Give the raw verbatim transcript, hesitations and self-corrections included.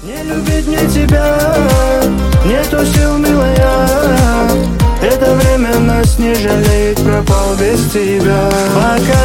Не любить мне тебя, нету сил, милая. Это время нас не жалеет, пропал без тебя. Пока